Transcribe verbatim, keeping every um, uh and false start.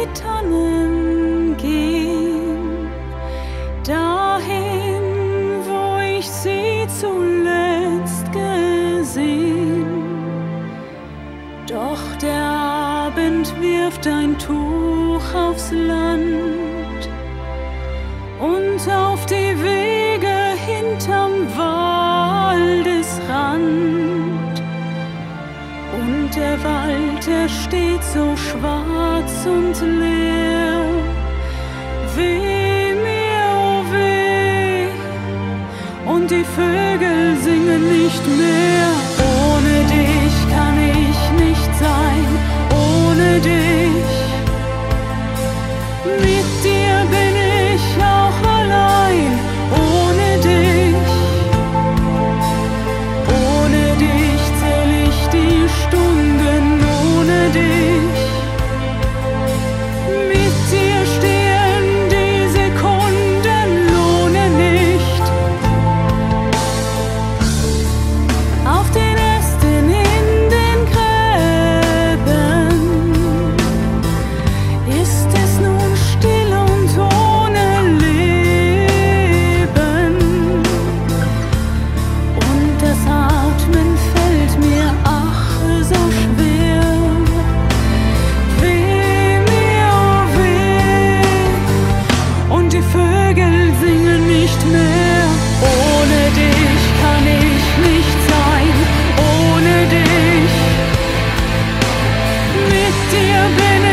Tannen gehen, dahin, wo ich sie zuletzt gesehen. Doch der Abend wirft ein Tuch aufs Land und auf die Wege hinterm Waldesrand. Und der Wald, er steht so schwarz und leer. Weh mir, oh weh, und die Vögel singen nicht mehr. Ohne dich kann ich nicht sein, ohne dich. Mit dir bin ich auch allein, ohne dich. Ohne dich zähl ich die Stunden, ohne dich. Mit dir stehen die Sekunden, lohne nicht. Auf den Ästen in den Gräben ist es nun still und ohne Leben. Und das Atmen fällt mir ach so schwer. Weh mir, oh weh, und die Vögel singen nicht mehr. Ohne dich kann ich nicht sein, ohne dich. Mit dir bin